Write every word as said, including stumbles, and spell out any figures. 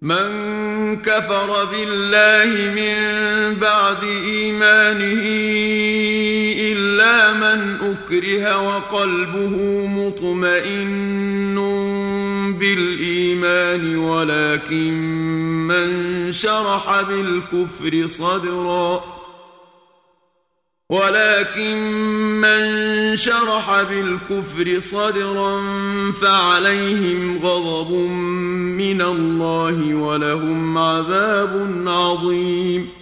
من كفر بالله من بعد إيمانه إلا من أكره وقلبه مطمئن بالإيمان ولكن من شرح بالكفر صدرا ولكن من شرح بالكفر صدرا فعليهم غضب من الله ولهم عذاب عظيم